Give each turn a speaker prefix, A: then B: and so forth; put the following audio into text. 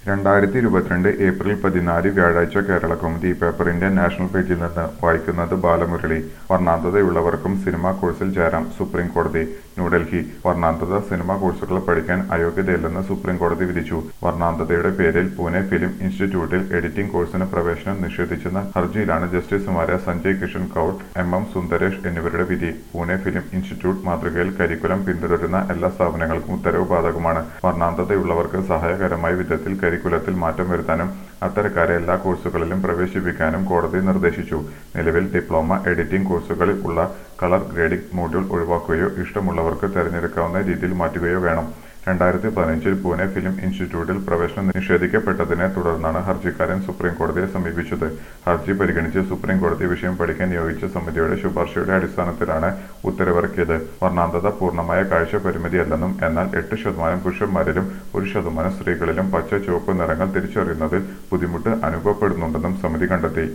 A: 2022 April 14 വ്യാഴാഴ്ച കേരളകൗമുദി പേപ്പറിന്റെ national പേജിൽ നിന്ന് വായിക്കുന്നത് ബാലമുരളി. വർണ്ണാന്ധതയുള്ളവർക്കും സിനിമാ കോഴ്സിൽ ചേരാം സുപ്രീം കോടതി. ന്യൂഡൽഹി. വർണ്ണാന്ധത സിനിമാ കോഴ്സുകൾ പഠിക്കാൻ അയോഗ്യതയില്ലെന്ന് സുപ്രീം കോടതി വിധിച്ചു. വർണ്ണാന്ധതയുടെ പേരിൽ പൂനെ ഫിലിം ഇൻസ്റ്റിറ്റ്യൂട്ടിൽ എഡിറ്റിംഗ് കോഴ്സിന് പ്രവേശനം നിഷേധിച്ചെന്ന ഹർജിയിലാണ് ജസ്റ്റിസുമാരായ സഞ്ജയ് കിഷൻ കൌൾ, എം സുന്ദരേഷ് എന്നിവരുടെ വിധി. പൂനെ ഫിലിം ഇൻസ്റ്റിറ്റ്യൂട്ട് മാതൃകയിൽ കരിക്കുലം പിന്തുടരുന്ന എല്ലാ സ്ഥാപനങ്ങൾക്കും ഉത്തരവ് ബാധകമാണ്. വർണ്ണാന്ധതയുള്ളവർക്ക് സഹായകരമായ വിധത്തിൽ കരിക്കുലത്തിൽ മാറ്റം വരുത്താനും അത്തരക്കാരെ എല്ലാ കോഴ്സുകളിലും പ്രവേശിപ്പിക്കാനും കോടതി നിർദ്ദേശിച്ചു. നിലവിൽ ഡിപ്ലോമ എഡിറ്റിംഗ് കോഴ്സുകളിൽ ഉള്ള കളർ ഗ്രേഡിംഗ് മോഡ്യൂൾ ഒഴിവാക്കുകയോ ഇഷ്ടമുള്ളവർക്ക് തിരഞ്ഞെടുക്കാവുന്ന രീതിയിൽ മാറ്റുകയോ വേണം. 2015 പൂനെ ഫിലിം ഇൻസ്റ്റിറ്റ്യൂട്ടിൽ പ്രവേശനം നിഷേധിക്കപ്പെട്ടതിനെ തുടർന്നാണ് ഹർജിക്കാരൻ സുപ്രീം കോടതിയെ സമീപിച്ചത്. ഹർജി പരിഗണിച്ച് സുപ്രീം കോടതി വിഷയം പഠിക്കാൻ നിയോഗിച്ച സമിതിയുടെ ശുപാർശയുടെ അടിസ്ഥാനത്തിലാണ് ഉത്തരവിറക്കിയത്. വർണ്ണാന്ധത പൂർണ്ണമായ കാഴ്ച പരിമിതിയല്ലെന്നും എന്നാൽ 8% പുരുഷന്മാരിലും 1% സ്ത്രീകളിലും പച്ച ചുവപ്പ് നിറങ്ങൾ തിരിച്ചറിയുന്നതിൽ ബുദ്ധിമുട്ട് അനുഭവപ്പെടുന്നുണ്ടെന്നും സമിതി കണ്ടെത്തി.